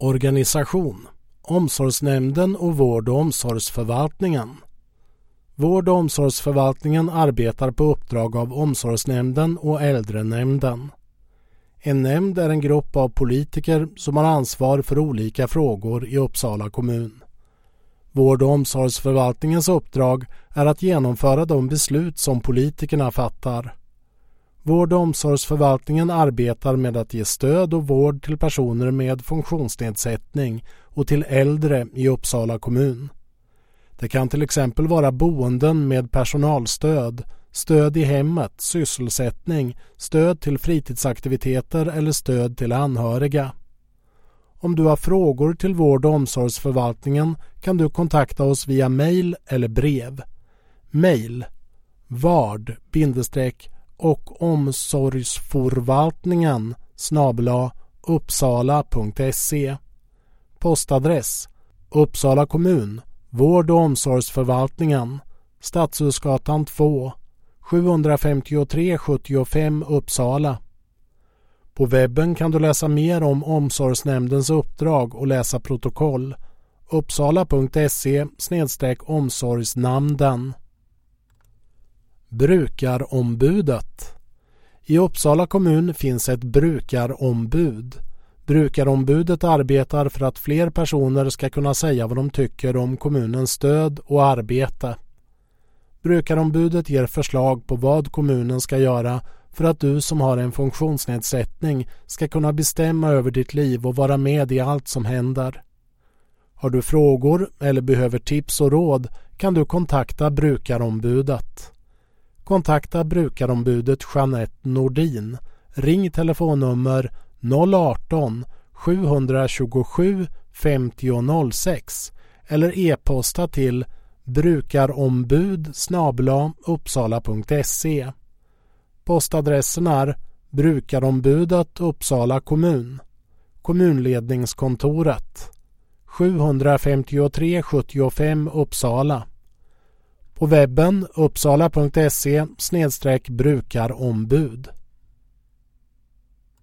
Organisation: Omsorgsnämnden och vård- och omsorgsförvaltningen. Vård- och omsorgsförvaltningen arbetar på uppdrag av Omsorgsnämnden och Äldrenämnden. En nämnd är en grupp av politiker som har ansvar för olika frågor i Uppsala kommun. Vård- och omsorgsförvaltningens uppdrag är att genomföra de beslut som politikerna fattar. Vård- och omsorgsförvaltningen arbetar med att ge stöd och vård till personer med funktionsnedsättning och till äldre i Uppsala kommun. Det kan till exempel vara boenden med personalstöd, stöd i hemmet, sysselsättning, stöd till fritidsaktiviteter eller stöd till anhöriga. Om du har frågor till vård- och omsorgsförvaltningen kan du kontakta oss via mejl eller brev. Mejl: vard-omsorgsforvaltningen@uppsala.se. Postadress: Uppsala kommun, vård- och omsorgsförvaltningen, Stadshusgatan 2, 753 75 Uppsala. På webben kan du läsa mer om Omsorgsnämndens uppdrag och läsa protokoll. uppsala.se/omsorgsnamnden. Brukarombudet. I Uppsala kommun finns ett brukarombud. Brukarombudet arbetar för att fler personer ska kunna säga vad de tycker om kommunens stöd och arbete. Brukarombudet ger förslag på vad kommunen ska göra för att du som har en funktionsnedsättning ska kunna bestämma över ditt liv och vara med i allt som händer. Har du frågor eller behöver tips och råd kan du kontakta brukarombudet. Kontakta brukarombudet Jeanette Nordin. Ring telefonnummer 018-727 5006 eller e-posta till brukarombud@uppsala.se. Postadressen är Brukarombudet Uppsala kommun. Kommunledningskontoret 753 75 Uppsala. På webben uppsala.se/brukarombud.